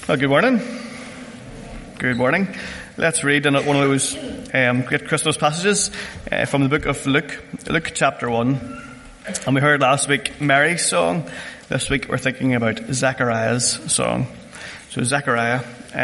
Well, good morning. Good morning. Let's read one of those great Christmas passages from the book of Luke, Luke chapter 1. And we heard last week Mary's song. This week we're thinking about Zechariah's song. So Zechariah,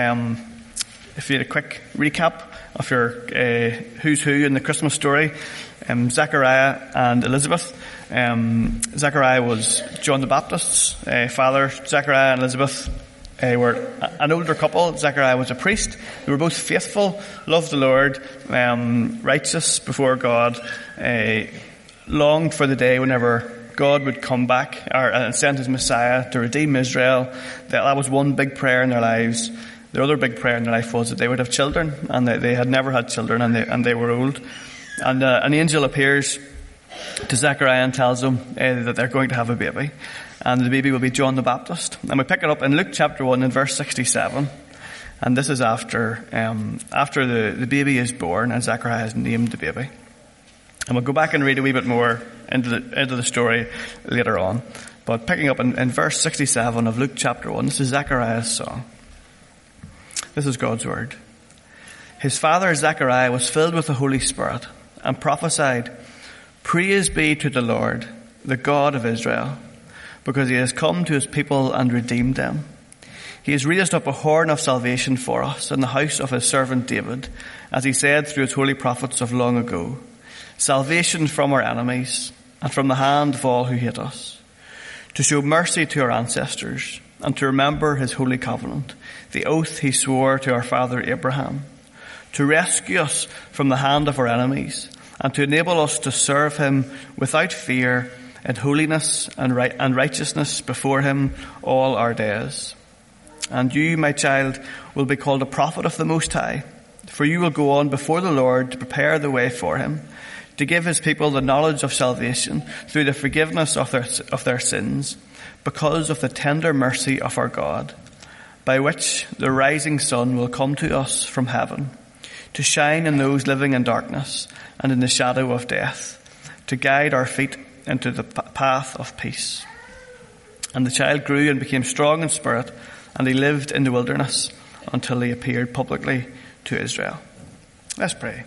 if you had a quick recap of your who's who in the Christmas story, Zechariah and Elizabeth. Zechariah was John the Baptist's father. Zechariah and Elizabeth were an older couple. Zechariah was a priest. They were both faithful, loved the Lord, righteous before God, longed for the day whenever God would come back and send his Messiah to redeem Israel. That was one big prayer in their lives. The other big prayer in their life was that they would have children, and they had never had children, and they were old. And an angel appears to Zechariah and tells him that they're going to have a baby, and the baby will be John the Baptist. And we pick it up in Luke chapter 1 in verse 67, and this is after the baby is born and Zechariah has named the baby. And we'll go back and read a wee bit more into the story later on. But picking up in verse 67 of Luke chapter 1, this is Zechariah's song. This is God's word. His father Zechariah was filled with the Holy Spirit and prophesied, "Praise be to the Lord, the God of Israel, because he has come to his people and redeemed them. He has raised up a horn of salvation for us in the house of his servant David, as he said through his holy prophets of long ago, salvation from our enemies and from the hand of all who hate us, to show mercy to our ancestors and to remember his holy covenant, the oath he swore to our father Abraham, to rescue us from the hand of our enemies and to enable us to serve him without fear in holiness and righteousness before him all our days. And you, my child, will be called a prophet of the Most High, for you will go on before the Lord to prepare the way for him, to give his people the knowledge of salvation through the forgiveness of their sins, because of the tender mercy of our God, by which the rising sun will come to us from heaven, to shine in those living in darkness and in the shadow of death, to guide our feet into the path of peace. And the child grew and became strong in spirit, and he lived in the wilderness until he appeared publicly to Israel." Let's pray.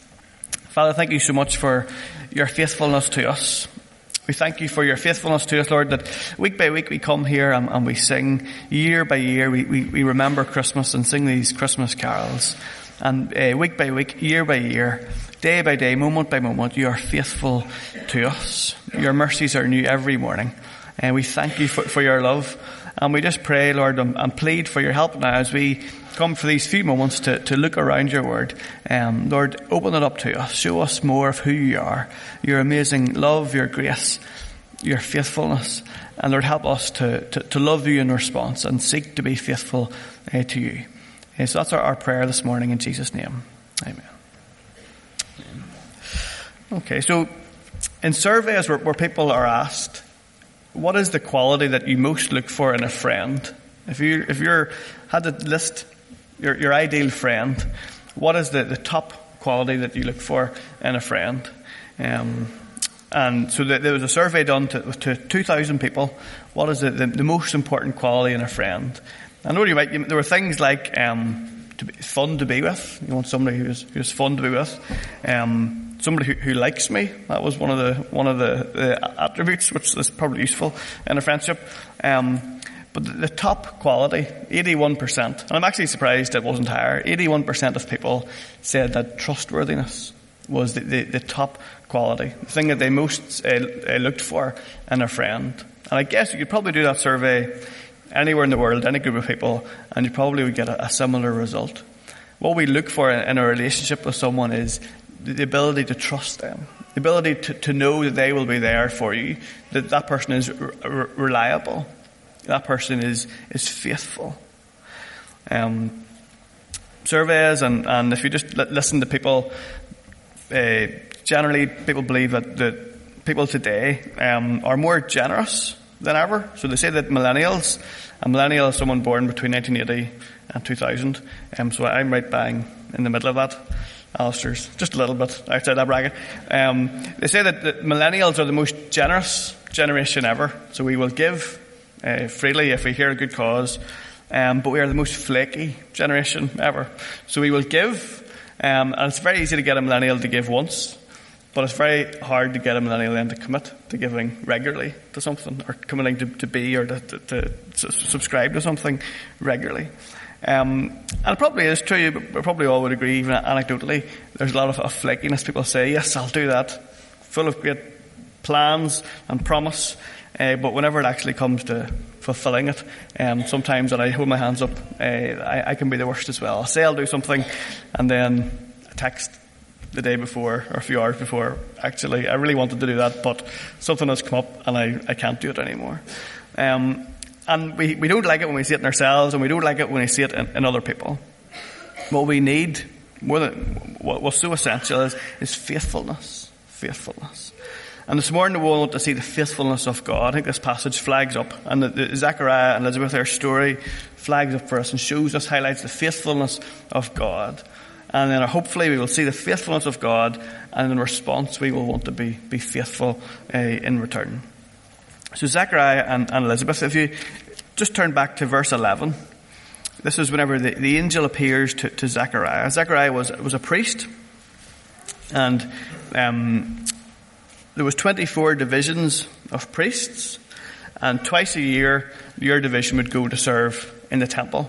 Father, thank you so much for your faithfulness to us. We thank you for your faithfulness to us, Lord, that week by week we come here and we sing. Year by year we remember Christmas and sing these Christmas carols. And week by week, year by year, day by day, moment by moment, you are faithful to us. Your mercies are new every morning. And we thank you for your love. And we just pray, Lord, and plead for your help now as we come for these few moments to look around your word. Lord, open it up to us. Show us more of who you are, your amazing love, your grace, your faithfulness. And Lord, help us to love you in response and seek to be faithful to you. So that's our prayer this morning in Jesus' name. Amen. Okay, so in surveys where people are asked, what is the quality that you most look for in a friend? If you had to list your ideal friend, what is the top quality that you look for in a friend? And so there was a survey done to 2,000 people. What is the most important quality in a friend? I know there were things like fun to be with. You want somebody who's fun to be with. Somebody who likes me. That was one of the attributes which is probably useful in a friendship. But the top quality, 81%, and I'm actually surprised it wasn't higher. 81% of people said that trustworthiness was the top quality, the thing that they most looked for in a friend. And I guess you could probably do that survey anywhere in the world, any group of people, and you probably would get a similar result. What we look for in a relationship with someone is the ability to trust them, the ability to know that they will be there for you, that person is reliable, that person is faithful. Surveys and if you just listen to people, generally people believe that people today are more generous than ever. So they say that a millennial is someone born between 1980 and 2000. So I'm right bang in the middle of that. Alistair's just a little bit outside that bracket. They say that millennials are the most generous generation ever. So we will give freely if we hear a good cause. but we are the most flaky generation ever. So we will give, and it's very easy to get a millennial to give once, but it's very hard to get a millennial then to commit to giving regularly to something, or committing to be, or to subscribe to something regularly. And it probably is true, we probably all would agree, even anecdotally, there's a lot of flakiness. People say, yes, I'll do that, full of great plans and promise, but whenever it actually comes to fulfilling it, sometimes when I hold my hands up, I can be the worst as well. I'll say I'll do something, and then I text the day before, or a few hours before, actually, I really wanted to do that, but something has come up, and I can't do it anymore. And we don't like it when we see it in ourselves, and we don't like it when we see it in other people. What we need, more than what's so essential, is faithfulness. Faithfulness. And this morning we want to see the faithfulness of God. I think this passage flags up, and the Zechariah and Elizabeth, their story, flags up for us and shows us, highlights the faithfulness of God. And then hopefully we will see the faithfulness of God, and in response we will want to be faithful in return. So Zechariah and Elizabeth, if you just turn back to verse 11, this is whenever the angel appears to Zechariah. Zechariah was a priest, and there was 24 divisions of priests, and twice a year your division would go to serve in the temple.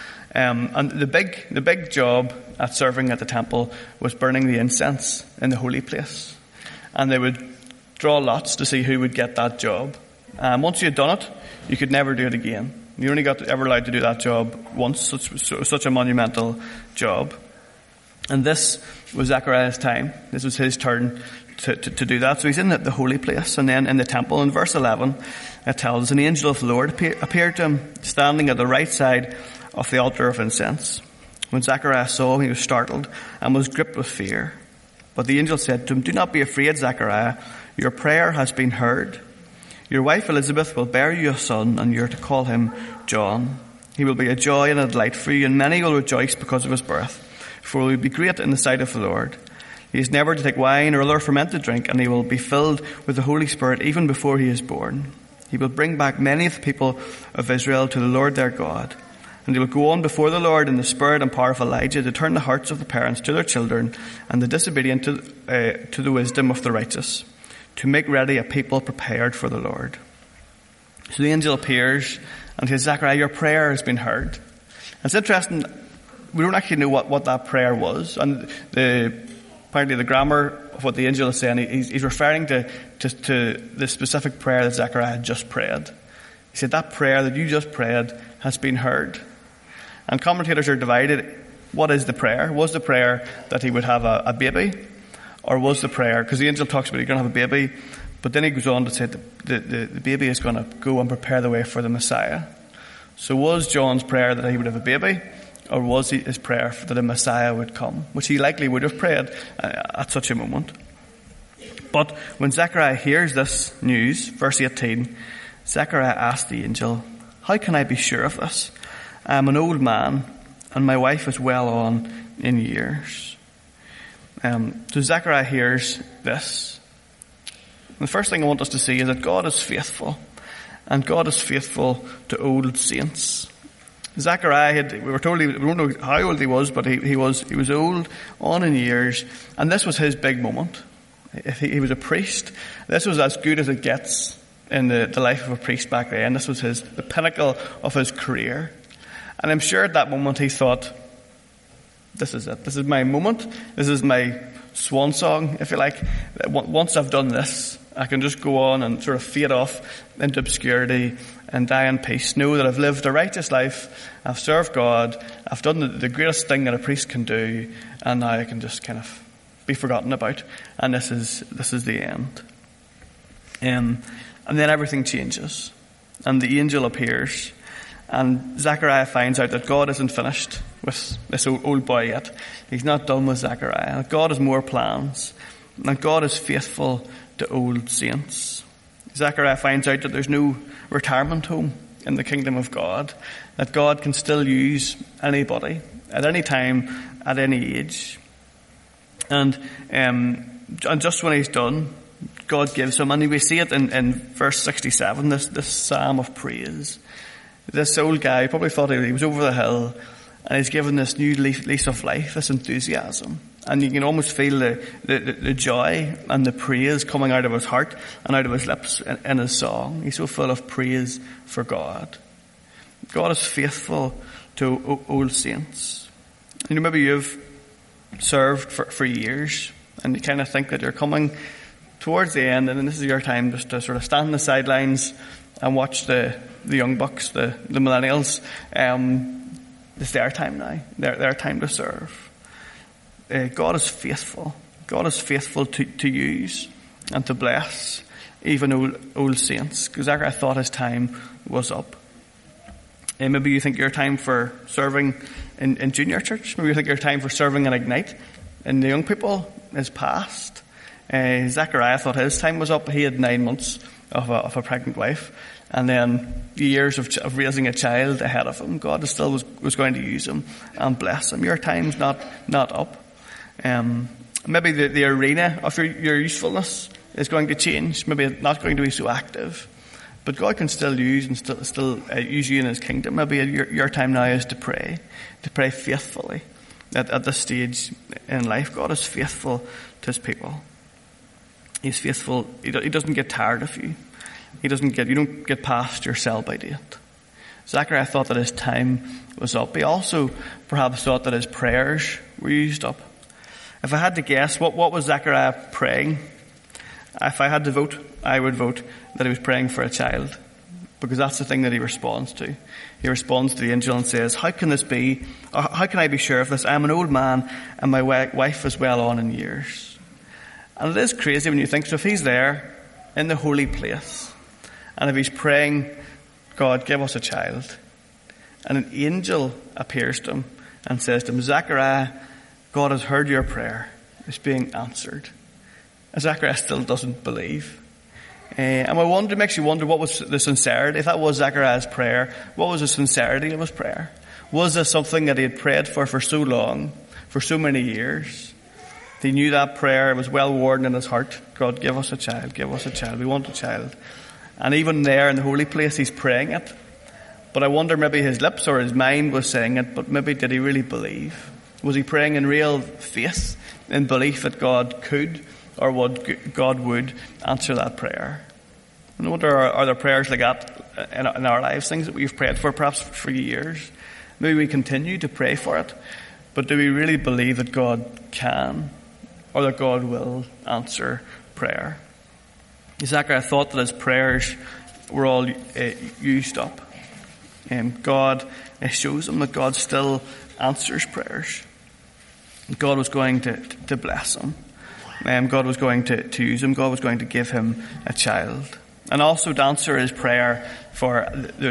And the big job at serving at the temple was burning the incense in the holy place. And they would draw lots to see who would get that job. Once you had done it, you could never do it again. You only got ever allowed to do that job once. Such a monumental job. And this was Zechariah's time. This was his turn to do that. So he's in the holy place, and then in the temple. In verse 11, it tells us, an angel of the Lord appeared to him, standing at the right side of the altar of incense. When Zechariah saw him, he was startled and was gripped with fear. But the angel said to him, do not be afraid, Zechariah. Your prayer has been heard. Your wife Elizabeth will bear you a son, and you're to call him John. He will be a joy and a delight for you, and many will rejoice because of his birth, for he will be great in the sight of the Lord. He is never to take wine or other fermented drink, and he will be filled with the Holy Spirit even before he is born. He will bring back many of the people of Israel to the Lord their God. And he will go on before the Lord in the spirit and power of Elijah to turn the hearts of the parents to their children, and the disobedient to the wisdom of the righteous, to make ready a people prepared for the Lord. So the angel appears and says, Zechariah, your prayer has been heard. And it's interesting, we don't actually know what that prayer was. And apparently the grammar of what the angel is saying, he's referring to the specific prayer that Zechariah had just prayed. He said, that prayer that you just prayed has been heard. And commentators are divided. What is the prayer? Was the prayer that he would have a baby? Or was the prayer, because the angel talks about he's going to have a baby, but then he goes on to say the baby is going to go and prepare the way for the Messiah. So was John's prayer that he would have a baby, or was his prayer that a Messiah would come, which he likely would have prayed at such a moment? But when Zechariah hears this news, verse 18, Zechariah asked the angel, how can I be sure of this? I am an old man, and my wife is well on in years. So Zechariah hears this. And the first thing I want us to see is that God is faithful. And God is faithful to old saints. Zechariah we don't know how old he was, but he was old, on in years. And this was his big moment. He was a priest. This was as good as it gets in the life of a priest back then. This was the pinnacle of his career. And I'm sure at that moment he thought, this is it. This is my moment. This is my swan song, if you like. Once I've done this, I can just go on and sort of fade off into obscurity and die in peace. Know that I've lived a righteous life. I've served God. I've done the greatest thing that a priest can do. And now I can just kind of be forgotten about. And this is the end. And then everything changes. And the angel appears. And Zechariah finds out that God isn't finished with this old boy yet. He's not done with Zechariah. God has more plans. And God is faithful to old saints. Zechariah finds out that there's no retirement home in the kingdom of God. That God can still use anybody, at any time, at any age. And just when he's done, God gives him, and we see it in verse 67, this psalm of praise. This old guy probably thought he was over the hill, and he's given this new lease of life, this enthusiasm. And you can almost feel the joy and the praise coming out of his heart and out of his lips in his song. He's so full of praise for God. God is faithful to old saints. Maybe you've served for years, and you kind of think that you're coming towards the end, and this is your time just to sort of stand on the sidelines and watch the young bucks, the millennials. It's their time now. Their time to serve. God is faithful. God is faithful to use and to bless even old saints. Because Zechariah thought his time was up. And maybe you think your time for serving in junior church. Maybe you think your time for serving in Ignite and the young people is past. Zechariah thought his time was up. He had 9 months of a pregnant wife. And then the years of raising a child ahead of him. God still was going to use him and bless him. Your time's not up. Maybe the arena of your usefulness is going to change. Maybe it's not going to be so active. But God can still use and still use you in His kingdom. Maybe your time now is to pray faithfully at this stage in life. God is faithful to His people. He's faithful. He doesn't get tired of you. You don't get past your sell-by date. Zechariah thought that his time was up. He also perhaps thought that his prayers were used up. If I had to guess, what was Zechariah praying? If I had to vote, I would vote that he was praying for a child. Because that's the thing that he responds to. He responds to the angel and says, how can this be? Or how can I be sure of this? I am an old man and my wife is well on in years. And it is crazy when you think, so if he's there in the holy place, and if he's praying, God, give us a child, and an angel appears to him and says to him, Zechariah, God has heard your prayer. It's being answered. And Zechariah still doesn't believe. And it makes you wonder, what was the sincerity? If that was Zechariah's prayer, what was the sincerity of his prayer? Was this something that he had prayed for so long, for so many years? He knew that prayer was well worn in his heart. God, give us a child, give us a child. We want a child. And even there in the holy place, he's praying it. But I wonder, maybe his lips or his mind was saying it, but maybe did he really believe? Was he praying in real faith, in belief that God could or God would answer that prayer? I wonder, are there prayers like that in our lives, things that we've prayed for perhaps for years? Maybe we continue to pray for it, but do we really believe that God can or that God will answer prayer? Zechariah thought that his prayers were all used up. And God shows him that God still answers prayers. God was going to bless him. God was going to use him. God was going to give him a child. And also to answer his prayer for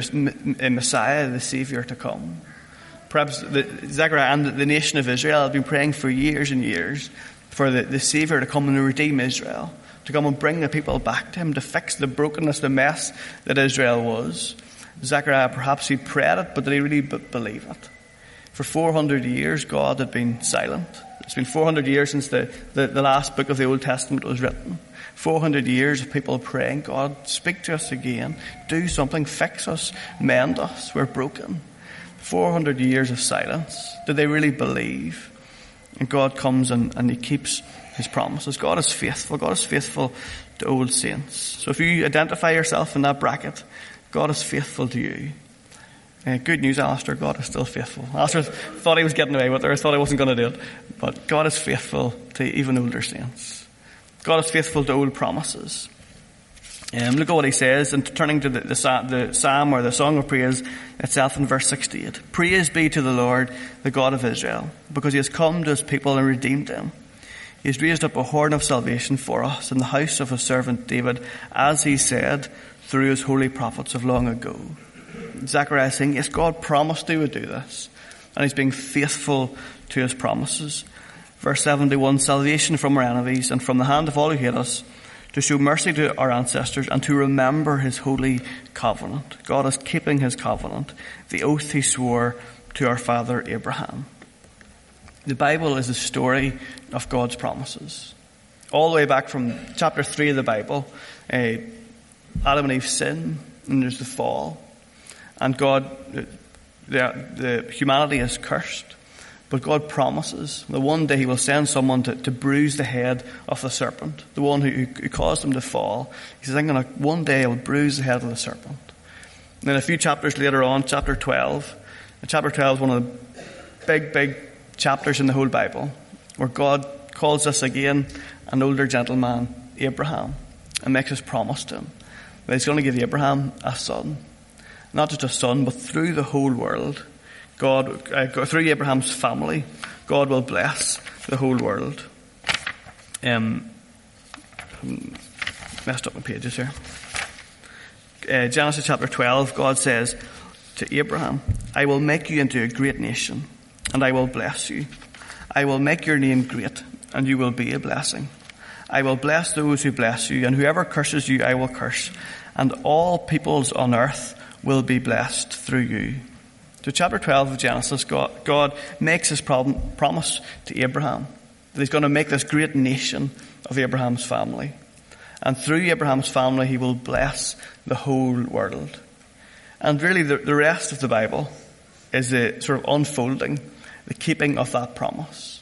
a Messiah, the Savior, to come. Perhaps Zechariah and the nation of Israel have been praying for years and years for the Savior to come and redeem Israel, to come and bring the people back to him, to fix the brokenness, the mess that Israel was. Zechariah, perhaps he prayed it, but did he really believe it? For 400 years, God had been silent. It's been 400 years since the last book of the Old Testament was written. 400 years of people praying, God, speak to us again. Do something, fix us, mend us, we're broken. 400 years of silence. Did they really believe? And God comes and he keeps his promises. God is faithful. God is faithful to old saints. So if you identify yourself in that bracket, God is faithful to you. Good news, Alistair, God is still faithful. Alistair thought he was getting away with it, or thought he wasn't going to do it. But God is faithful to even older saints. God is faithful to old promises. Look at what he says, and turning to the psalm or the song of praise itself in verse 68. Praise be to the Lord, the God of Israel, because he has come to his people and redeemed them. He has raised up a horn of salvation for us in the house of his servant David, as he said through his holy prophets of long ago. Zechariah is saying, yes, God promised he would do this, and he's being faithful to his promises. Verse 71, salvation from our enemies and from the hand of all who hate us, to show mercy to our ancestors and to remember his holy covenant. God is keeping his covenant, the oath he swore to our father Abraham. The Bible is a story of God's promises. All the way back from chapter 3 of the Bible, Adam and Eve sin, and there's the fall. And God, the humanity is cursed. But God promises that one day he will send someone to bruise the head of the serpent, the one who caused him to fall. He says, one day I will bruise the head of the serpent. And then a few chapters later on, chapter 12. And chapter 12 is one of the big chapters in the whole Bible, where God calls us again an older gentleman, Abraham, and makes his promise to him that he's going to give Abraham a son. Not just a son, but through the whole world. God, through Abraham's family, God will bless the whole world. Messed up my pages here. Genesis chapter 12, God says to Abraham, I will make you into a great nation, and I will bless you. I will make your name great, and you will be a blessing. I will bless those who bless you, and whoever curses you, I will curse. And all peoples on earth will be blessed through you. So chapter 12 of Genesis, God makes his promise to Abraham that he's going to make this great nation of Abraham's family. And through Abraham's family, he will bless the whole world. And really the rest of the Bible is the sort of unfolding, the keeping of that promise.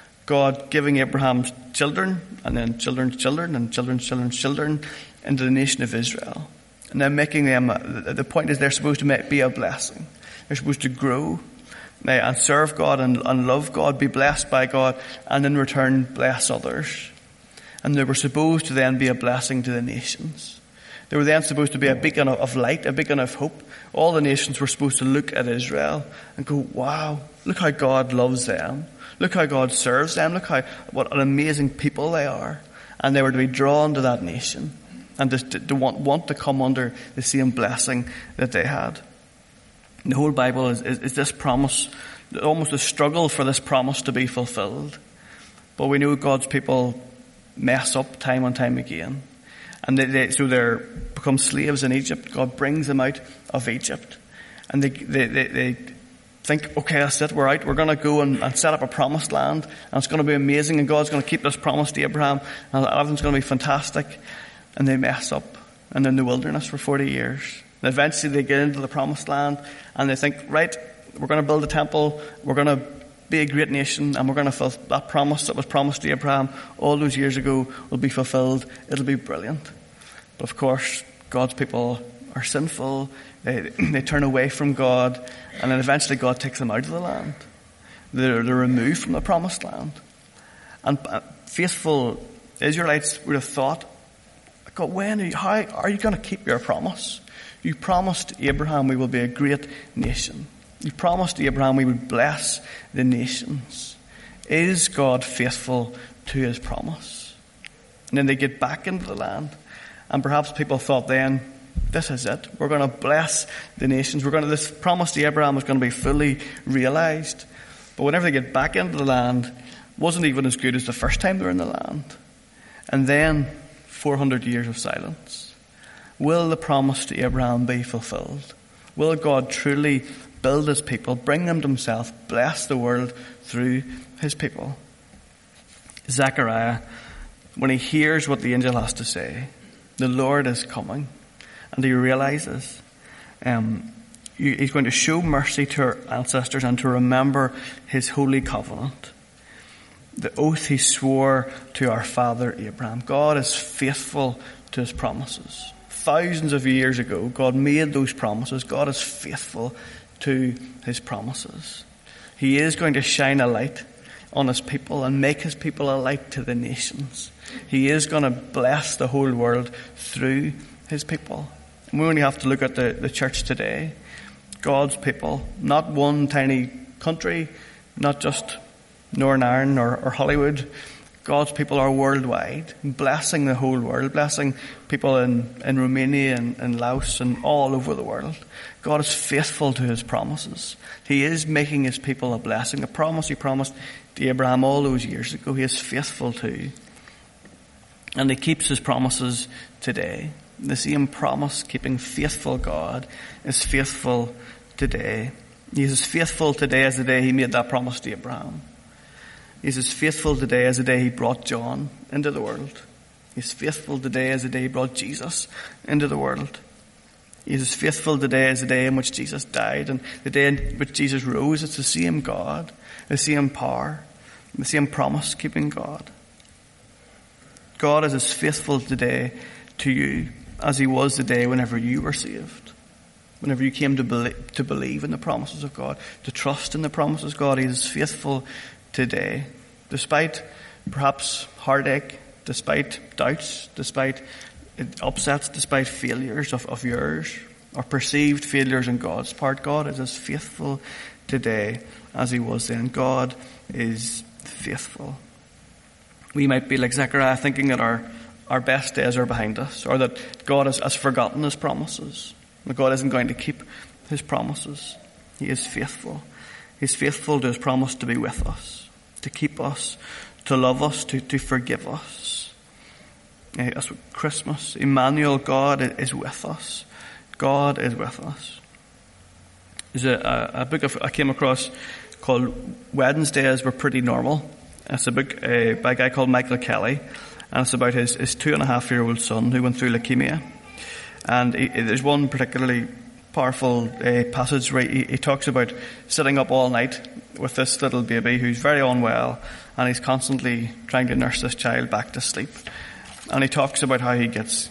God giving Abraham's children, and then children's children, and children's children's children, into the nation of Israel. And then making them, the point is they're supposed to be a blessing. They're supposed to grow and serve God and love God, be blessed by God, and in return bless others. And they were supposed to then be a blessing to the nations. They were then supposed to be a beacon of light, a beacon of hope. All the nations were supposed to look at Israel and go, wow, look how God loves them. Look how God serves them. Look what an amazing people they are. And they were to be drawn to that nation and to want to come under the same blessing that they had. The whole Bible is this promise, almost a struggle for this promise to be fulfilled. But we know God's people mess up time and time again. And so they become slaves in Egypt. God brings them out of Egypt. And they think, okay, that's it, we're out. We're going to go and set up a promised land. And it's going to be amazing. And God's going to keep this promise to Abraham. And everything's going to be fantastic. And they mess up. And in the wilderness for 40 years. And eventually they get into the promised land and they think, right, we're going to build a temple, we're going to be a great nation, and we're going to fulfill that promise that was promised to Abraham all those years ago will be fulfilled. It'll be brilliant. But of course, God's people are sinful. They turn away from God, and then eventually God takes them out of the land. They're removed from the promised land. And faithful Israelites would have thought, God, how are you going to keep your promise? You promised Abraham we will be a great nation. You promised Abraham we would bless the nations. Is God faithful to his promise? And then they get back into the land. And perhaps people thought then, this is it. We're going to bless the nations. This promise to Abraham was going to be fully realized. But whenever they get back into the land, it wasn't even as good as the first time they were in the land. And then 400 years of silence. Will the promise to Abraham be fulfilled? Will God truly build his people, bring them to himself, bless the world through his people? Zechariah, when he hears what the angel has to say, the Lord is coming, and he realizes he's going to show mercy to our ancestors and to remember his holy covenant. The oath he swore to our father Abraham. God is faithful to his promises. Thousands of years ago, God made those promises. God is faithful to his promises. He is going to shine a light on his people and make his people a light to the nations. He is going to bless the whole world through his people. And we only have to look at the church today. God's people, not one tiny country, not just Northern Ireland or Hollywood. God's people are worldwide, blessing the whole world, blessing people in Romania and Laos and all over the world. God is faithful to his promises. He is making his people a blessing. A promise he promised to Abraham all those years ago, he is faithful to. And he keeps his promises today. The same promise-keeping, faithful God is faithful today. He is as faithful today as the day he made that promise to Abraham. He's as faithful today as the day he brought John into the world. He's faithful today as the day he brought Jesus into the world. He is as faithful today as the day in which Jesus died and the day in which Jesus rose. It's the same God, the same power, the same promise-keeping God. God is as faithful today to you as he was the day whenever you were saved. Whenever you came to believe in the promises of God, to trust in the promises of God, he is faithful today. Despite perhaps heartache, despite doubts, despite upsets, despite failures of yours, or perceived failures on God's part, God is as faithful today as he was then. God is faithful. We might be like Zechariah, thinking that our best days are behind us, or that God has forgotten his promises, that God isn't going to keep his promises. He is faithful. He's faithful to his promise to be with us, to keep us, to love us, to forgive us. That's what Christmas, Emmanuel, God is with us. God is with us. There's a book I came across called Wednesdays Were Pretty Normal. It's a book by a guy called Michael Kelly, and it's about his 2.5-year-old son who went through leukemia. And there's one particularly powerful passage where he talks about sitting up all night with this little baby who's very unwell, and he's constantly trying to nurse this child back to sleep. And he talks about how he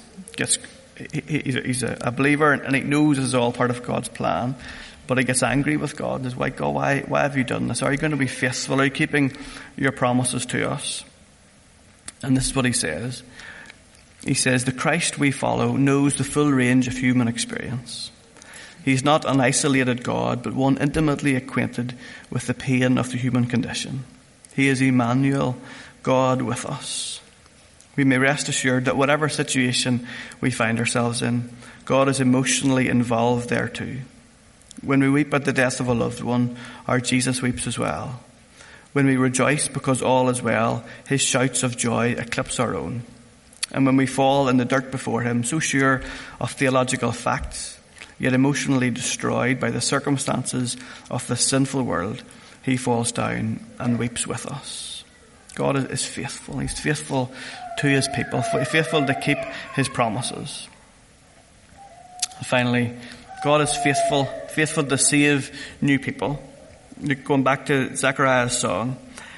he's a believer, and he knows this is all part of God's plan, but he gets angry with God. He's like, God, why have you done this? Are you going to be faithful? Are you keeping your promises to us? And this is what he says. He says, the Christ we follow knows the full range of human experience. He's not an isolated God, but one intimately acquainted with the pain of the human condition. He is Emmanuel, God with us. We may rest assured that whatever situation we find ourselves in, God is emotionally involved there too. When we weep at the death of a loved one, our Jesus weeps as well. When we rejoice because all is well, his shouts of joy eclipse our own. And when we fall in the dirt before him, so sure of theological facts, yet emotionally destroyed by the circumstances of the sinful world, he falls down and weeps with us. God is faithful. He's faithful to his people, faithful to keep his promises. And finally, God is faithful to save new people. Going back to Zechariah's song,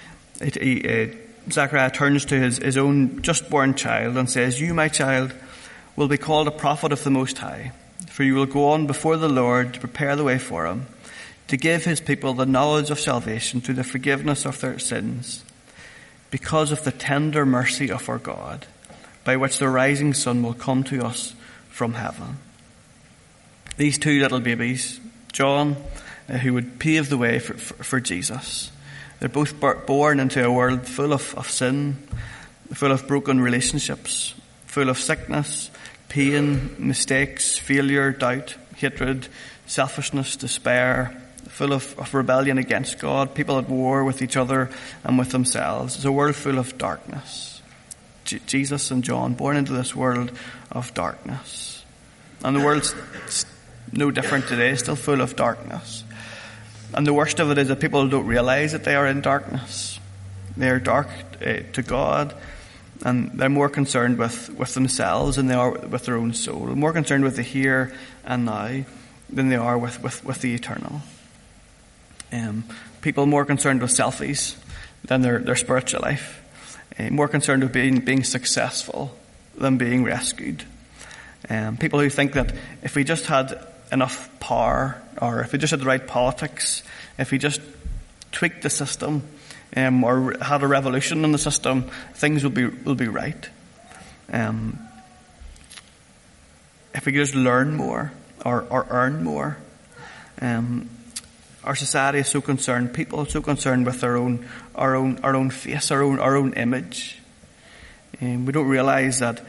Zechariah turns to his own just-born child and says, you, my child, will be called a prophet of the Most High, for you will go on before the Lord to prepare the way for him, to give his people the knowledge of salvation through the forgiveness of their sins, because of the tender mercy of our God, by which the rising sun will come to us from heaven. These two little babies, John, who would pave the way for Jesus, they're both born into a world full of sin, full of broken relationships, full of sickness, pain, mistakes, failure, doubt, hatred, selfishness, despair, full of rebellion against God, people at war with each other and with themselves. It's a world full of darkness. Jesus and John born into this world of darkness. And the world's no different today, still full of darkness. And the worst of it is that people don't realize that they are in darkness. They are dark to God, and they're more concerned with themselves than they are with their own soul. They're more concerned with the here and now than they are with the eternal. People more concerned with selfies than their spiritual life. More concerned with being successful than being rescued. People who think that if we just had enough power, or if we just had the right politics, if we just tweaked the system, or had a revolution in the system, things will be right. If we could just learn more or earn more. Our society is so concerned. People are so concerned with our own face, our own image. We don't realise that.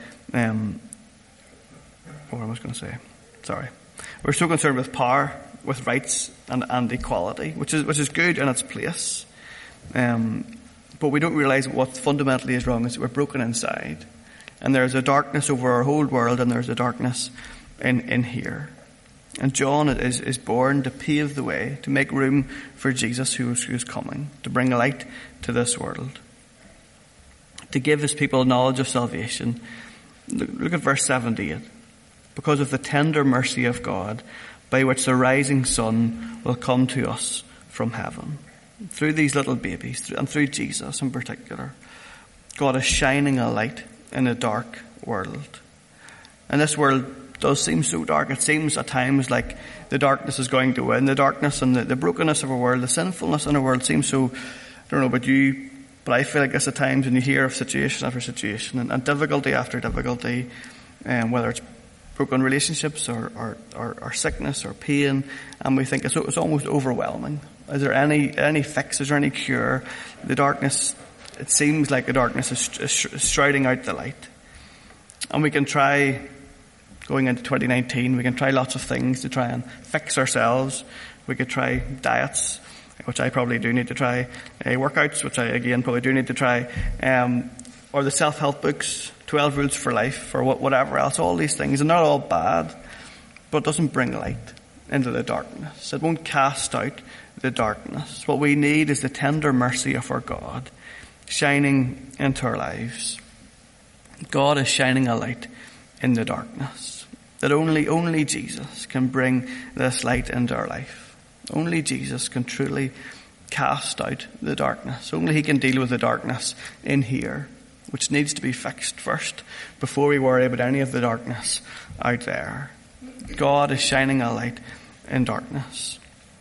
What was I going to say? Sorry. We're so concerned with power, with rights and equality, which is good in its place. But we don't realise what fundamentally is wrong is that we're broken inside. And there's a darkness over our whole world, and there's a darkness in here. And John is born to pave the way, to make room for Jesus who's coming, to bring light to this world, to give his people knowledge of salvation. Look at verse 78. because of the tender mercy of God, by which the rising sun will come to us from heaven. Through these little babies, and through Jesus in particular, God is shining a light in a dark world. And this world does seem so dark. It seems at times like the darkness is going to win. The darkness and the brokenness of our world, the sinfulness in our world seems so, I don't know about you, but I feel like this at times when you hear of situation after situation and difficulty after difficulty, whether it's broken relationships or sickness or pain, and we think it's almost overwhelming. Is there any fix? Is there any cure? The darkness, it seems like the darkness is shrouding out the light. And we can try, going into 2019, we can try lots of things to try and fix ourselves. We could try diets, which I probably do need to try, workouts, which I again probably do need to try, or the self-help books, 12 Rules for Life, or whatever else. All these things are not all bad, but it doesn't bring light into the darkness. It won't cast out the darkness. What we need is the tender mercy of our God shining into our lives. God is shining a light in the darkness. That only Jesus can bring this light into our life. Only Jesus can truly cast out the darkness. Only He can deal with the darkness in here, which needs to be fixed first before we worry about any of the darkness out there. God is shining a light in darkness.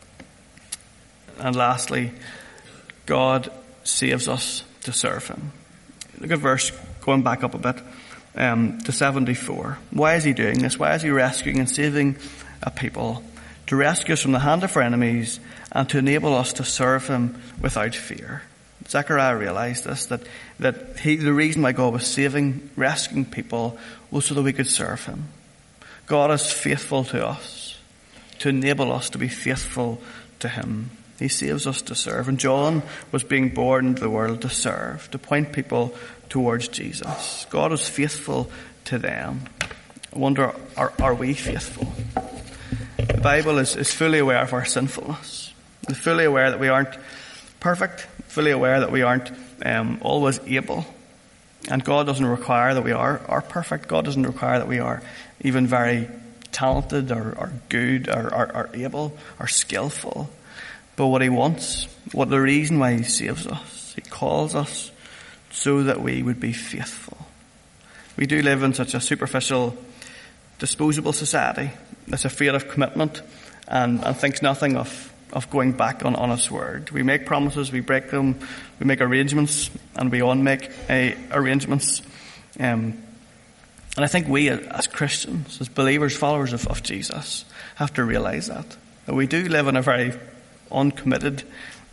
And lastly, God saves us to serve Him. Look at verse, going back up a bit, to 74. Why is He doing this? Why is He rescuing and saving a people? To rescue us from the hand of our enemies and to enable us to serve Him without fear. Zechariah realized this, that the reason why God was rescuing people was so that we could serve Him. God is faithful to us, to enable us to be faithful to Him. He saves us to serve. And John was being born into the world to serve, to point people towards Jesus. God was faithful to them. I wonder, are we faithful? The Bible is fully aware of our sinfulness. It's fully aware that we aren't perfect, fully aware that we aren't always able. And God doesn't require that we are perfect. God doesn't require that we are even very talented or good or able or skillful. But what He wants, the reason why He saves us, He calls us so that we would be faithful. We do live in such a superficial, disposable society that's afraid of commitment and thinks nothing of going back on His word. We make promises, we break them, we make arrangements, and we unmake arrangements. And I think we as Christians, as believers, followers of Jesus, have to realize that we do live in a very uncommitted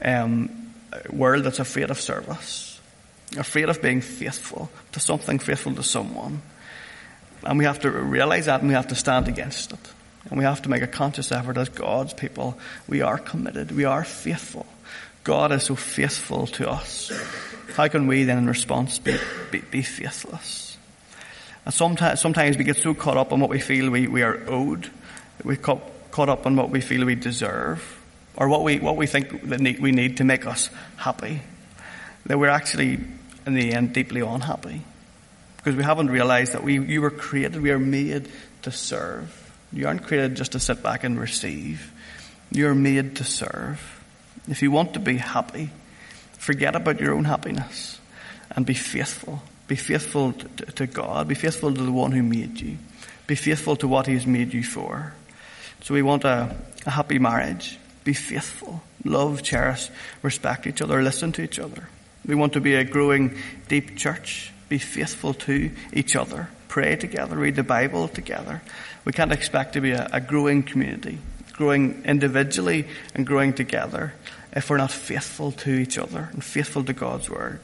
world that's afraid of service, afraid of being faithful to something, faithful to someone. And we have to realize that, and we have to stand against it. And we have to make a conscious effort as God's people. We are committed. We are faithful. God is so faithful to us. How can we then in response be faithless? And sometimes we get so caught up on what we feel we are owed. We caught up on what we feel we deserve, or what we think that we need to make us happy, that we're actually in the end deeply unhappy, because we haven't realized that you were created, we are made to serve. You aren't created just to sit back and receive. You're made to serve. If you want to be happy, forget about your own happiness and be faithful. Be faithful to God. Be faithful to the one who made you. Be faithful to what He has made you for. So we want a happy marriage. Be faithful. Love, cherish, respect each other, listen to each other. We want to be a growing, deep church. Be faithful to each other. Pray together, read the Bible together. We can't expect to be a growing community, growing individually and growing together, if we're not faithful to each other and faithful to God's word.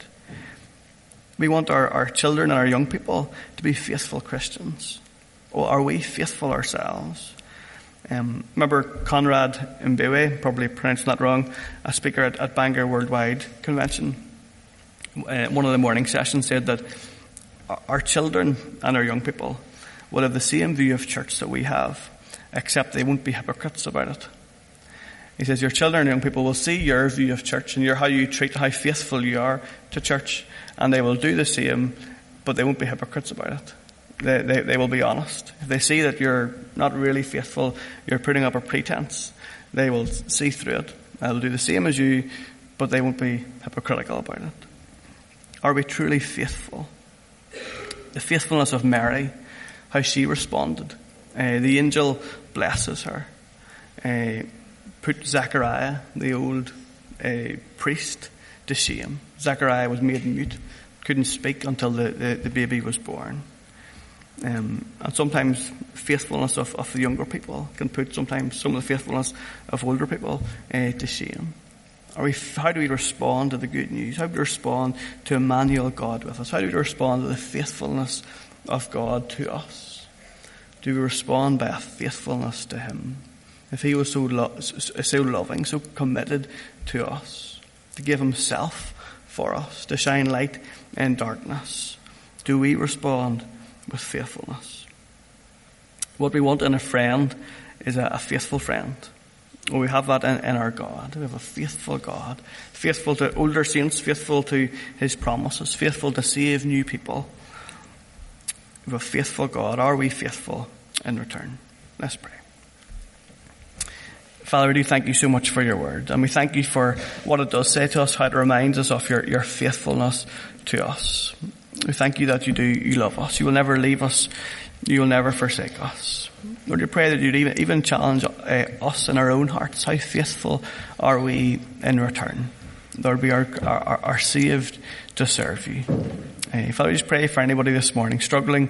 We want our children and our young people to be faithful Christians. Or are we faithful ourselves? Remember Conrad Mbewe, probably pronouncing that wrong, a speaker at Bangor Worldwide Convention. One of the morning sessions said that our children and our young people will have the same view of church that we have, except they won't be hypocrites about it. He says your children and young people will see your view of church and how you treat, how faithful you are to church, and they will do the same, but they won't be hypocrites about it. they will be honest. If they see that you're not really faithful, you're putting up a pretense, they will see through it. They'll do the same as you, but they won't be hypocritical about it. Are we truly faithful? The faithfulness of Mary, how she responded. The angel blesses her. Put Zechariah, the old priest, to shame. Zechariah was made mute, couldn't speak until the baby was born. And sometimes faithfulness of the younger people can put sometimes some of the faithfulness of older people to shame. How do we respond to the good news? How do we respond to Emmanuel, God with us? How do we respond to the faithfulness of God to us? Do we respond by a faithfulness to Him? If He was so loving, so committed to us, to give Himself for us, to shine light in darkness, do we respond with faithfulness? What we want in a friend is a faithful friend. Well, we have that in our God. We have a faithful God, faithful to older saints, faithful to His promises, faithful to save new people. We have a faithful God. Are we faithful in return? Let's pray. Father, we do thank you so much for your word, and we thank you for what it does say to us, how it reminds us of your faithfulness to us. We thank you that you love us. You will never leave us. You will never forsake us. Lord, we pray that you'd even challenge us in our own hearts. How faithful are we in return? Lord, we are saved to serve you. Father, we just pray for anybody this morning struggling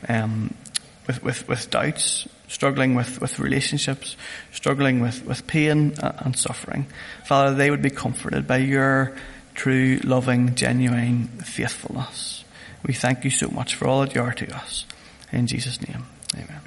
with doubts, struggling with relationships, struggling with pain and suffering. Father, they would be comforted by your true, loving, genuine faithfulness. We thank you so much for all that you are to us. In Jesus' name, amen.